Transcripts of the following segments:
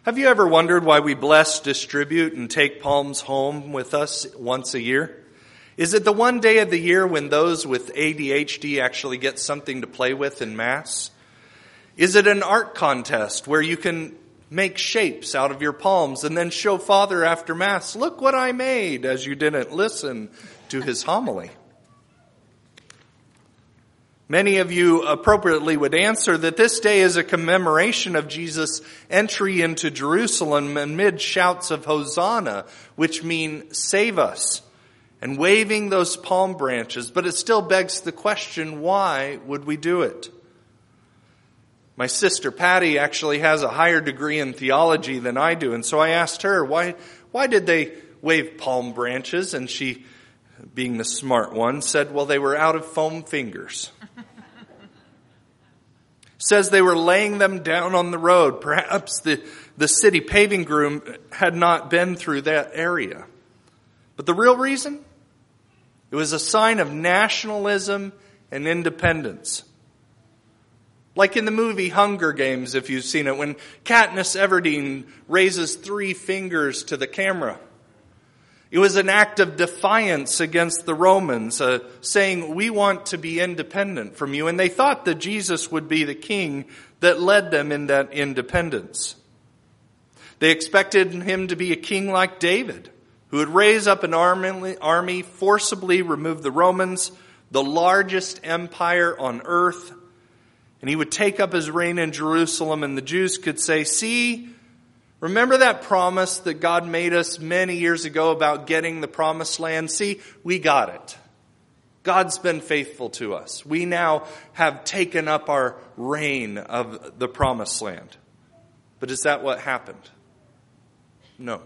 Have you ever wondered why we bless, distribute, and take palms home with us once a year? Is it the one day of the year when those with ADHD actually get something to play with in Mass? Is it an art contest where you can make shapes out of your palms and then show Father after Mass, look what I made, as you didn't listen to his homily? Many of you appropriately would answer that this day is a commemoration of Jesus' entry into Jerusalem amid shouts of Hosanna, which mean save us, and waving those palm branches. But it still begs the question, why would we do it? My sister Patty actually has a higher degree in theology than I do, and so I asked her, why did they wave palm branches? And she, being the smart one, said, well, they were out of foam fingers. Says they were laying them down on the road. Perhaps the city paving groom had not been through that area. But the real reason? It was a sign of nationalism and independence. Like in the movie Hunger Games, if you've seen it, when Katniss Everdeen raises 3 fingers to the camera. It was an act of defiance against the Romans, saying, we want to be independent from you. And they thought that Jesus would be the king that led them in that independence. They expected him to be a king like David, who would raise up an army, forcibly remove the Romans, the largest empire on earth. And he would take up his reign in Jerusalem, and the Jews could say, see, remember that promise that God made us many years ago about getting the promised land? See, we got it. God's been faithful to us. We now have taken up our reign of the promised land. But is that what happened? No.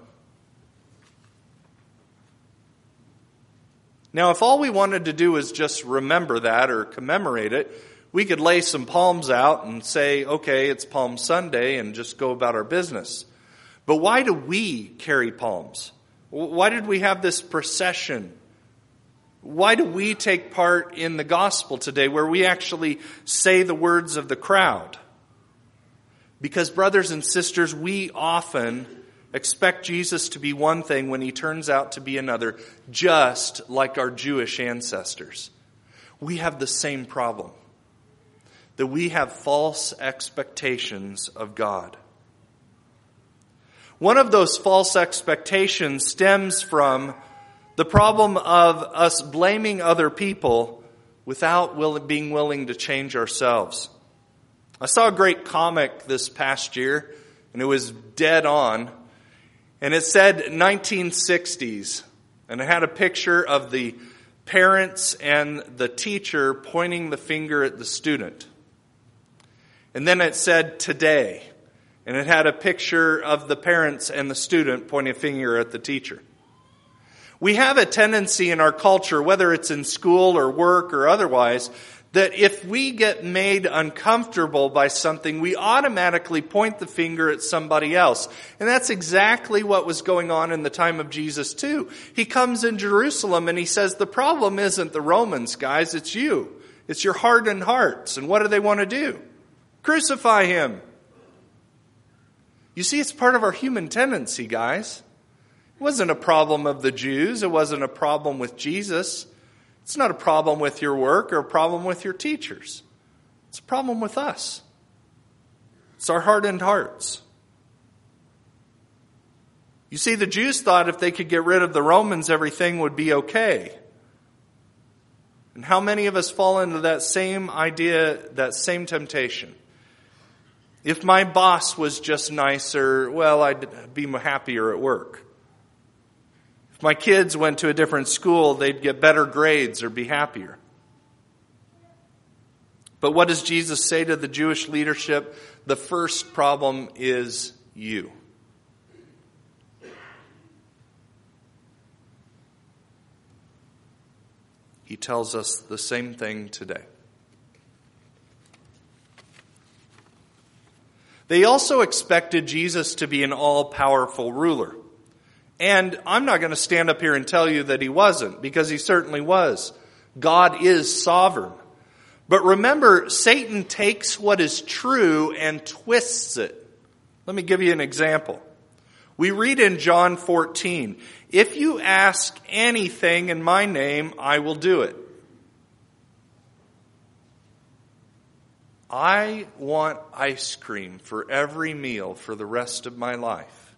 Now, if all we wanted to do is just remember that or commemorate it, we could lay some palms out and say, okay, it's Palm Sunday, and just go about our business. But why do we carry palms? Why did we have this procession? Why do we take part in the gospel today where we actually say the words of the crowd? Because, brothers and sisters, we often expect Jesus to be one thing when he turns out to be another, just like our Jewish ancestors. We have the same problem, that we have false expectations of God. One of those false expectations stems from the problem of us blaming other people without being willing to change ourselves. I saw a great comic this past year, and it was dead on. And it said 1960s, and it had a picture of the parents and the teacher pointing the finger at the student. And then it said today, and it had a picture of the parents and the student pointing a finger at the teacher. We have a tendency in our culture, whether it's in school or work or otherwise, that if we get made uncomfortable by something, we automatically point the finger at somebody else. And that's exactly what was going on in the time of Jesus too. He comes in Jerusalem and he says, the problem isn't the Romans, guys, it's you. It's your hardened hearts. And what do they want to do? Crucify him. You see, it's part of our human tendency, guys. It wasn't a problem of the Jews. It wasn't a problem with Jesus. It's not a problem with your work or a problem with your teachers. It's a problem with us. It's our hardened hearts. You see, the Jews thought if they could get rid of the Romans, everything would be okay. And how many of us fall into that same idea, that same temptation? If my boss was just nicer, well, I'd be happier at work. If my kids went to a different school, they'd get better grades or be happier. But what does Jesus say to the Jewish leadership? The first problem is you. He tells us the same thing today. They also expected Jesus to be an all-powerful ruler. And I'm not going to stand up here and tell you that he wasn't, because he certainly was. God is sovereign. But remember, Satan takes what is true and twists it. Let me give you an example. We read in John 14, "If you ask anything in my name, I will do it." I want ice cream for every meal for the rest of my life.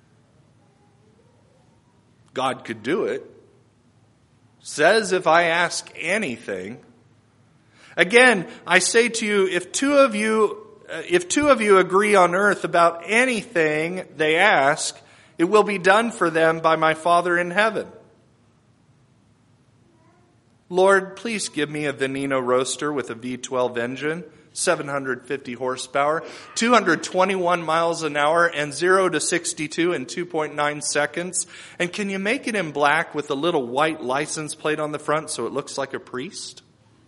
God could do it. Says if I ask anything. Again, I say to you, if two of you agree on earth about anything they ask, it will be done for them by my Father in heaven. Lord, please give me a Veneno roaster with a V12 engine, 750 horsepower, 221 miles an hour, and 0 to 62 in 2.9 seconds. And can you make it in black with a little white license plate on the front so it looks like a priest?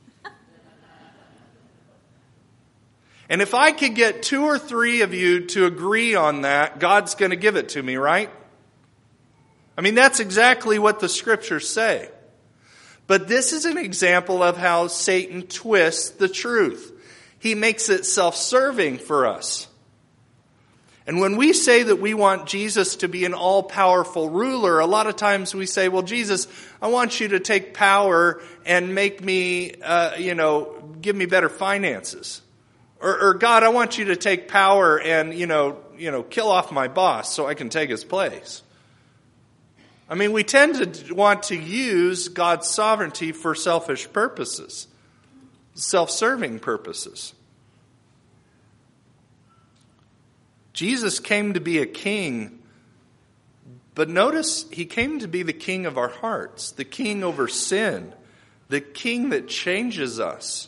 And if I could get 2 or 3 of you to agree on that, God's going to give it to me, right? I mean, that's exactly what the scriptures say. But this is an example of how Satan twists the truth. He makes it self-serving for us. And when we say that we want Jesus to be an all-powerful ruler, a lot of times we say, well, Jesus, I want you to take power and make me, give me better finances. Or God, I want you to take power and, kill off my boss so I can take his place. I mean, we tend to want to use God's sovereignty for selfish purposes, self-serving purposes. Jesus came to be a king, but notice he came to be the king of our hearts, the king over sin, the king that changes us.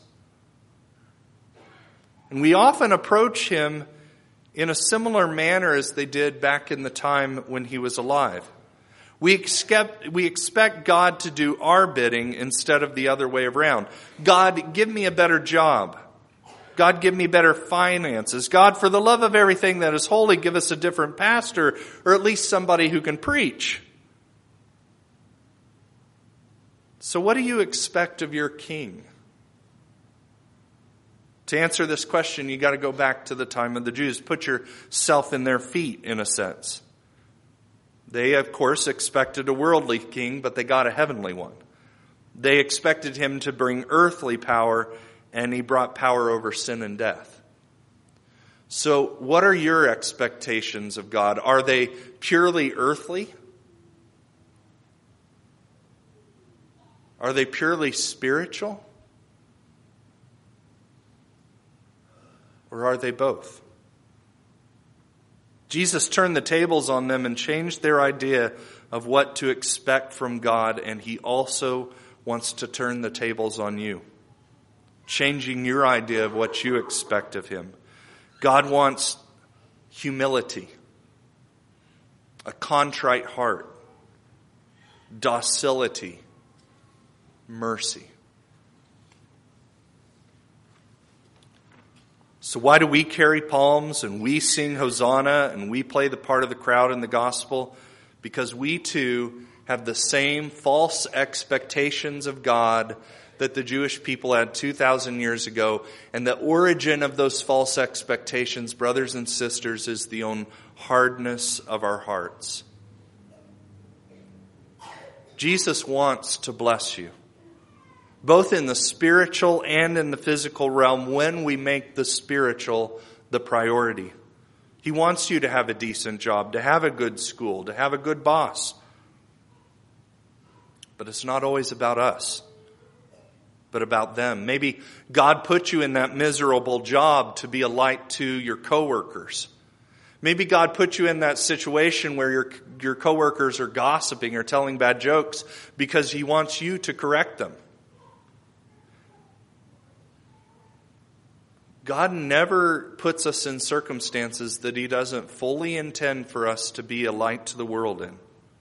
And we often approach him in a similar manner as they did back in the time when he was alive. We expect God to do our bidding instead of the other way around. God, give me a better job. God, give me better finances. God, for the love of everything that is holy, give us a different pastor, or at least somebody who can preach. So what do you expect of your king? To answer this question, you got to go back to the time of the Jews. Put yourself in their feet, in a sense. They, of course, expected a worldly king, but they got a heavenly one. They expected him to bring earthly power, and he brought power over sin and death. So, what are your expectations of God? Are they purely earthly? Are they purely spiritual? Or are they both? Jesus turned the tables on them and changed their idea of what to expect from God, and he also wants to turn the tables on you, changing your idea of what you expect of him. God wants humility, a contrite heart, docility, mercy. So why do we carry palms and we sing Hosanna and we play the part of the crowd in the gospel? Because we too have the same false expectations of God that the Jewish people had 2,000 years ago. And the origin of those false expectations, brothers and sisters, is the own hardness of our hearts. Jesus wants to bless you, both in the spiritual and in the physical realm, when we make the spiritual the priority. He wants you to have a decent job, to have a good school, to have a good boss. But it's not always about us, but about them. Maybe God put you in that miserable job to be a light to your coworkers. Maybe God put you in that situation where your coworkers are gossiping or telling bad jokes because he wants you to correct them. God never puts us in circumstances that he doesn't fully intend for us to be a light to the world in.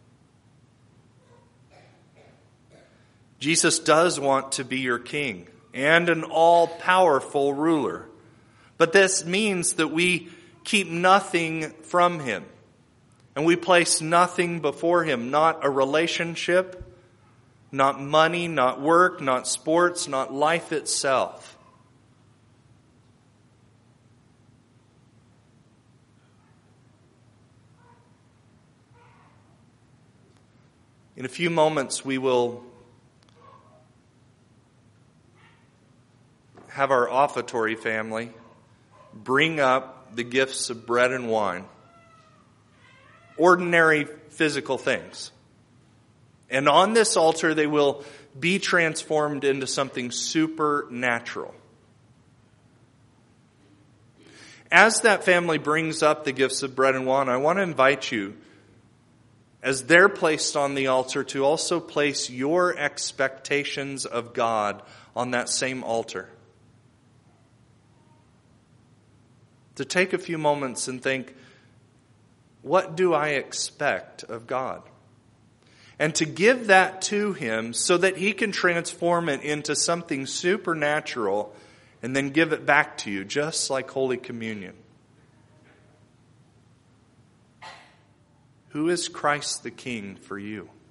Jesus does want to be your king and an all-powerful ruler. But this means that we keep nothing from him. And we place nothing before him. Not a relationship, not money, not work, not sports, not life itself. In a few moments, we will have our offertory family bring up the gifts of bread and wine, ordinary physical things. And on this altar, they will be transformed into something supernatural. As that family brings up the gifts of bread and wine, I want to invite you, as they're placed on the altar, to also place your expectations of God on that same altar. To take a few moments and think, what do I expect of God? And to give that to Him so that He can transform it into something supernatural and then give it back to you, just like Holy Communion. Who is Christ the King for you?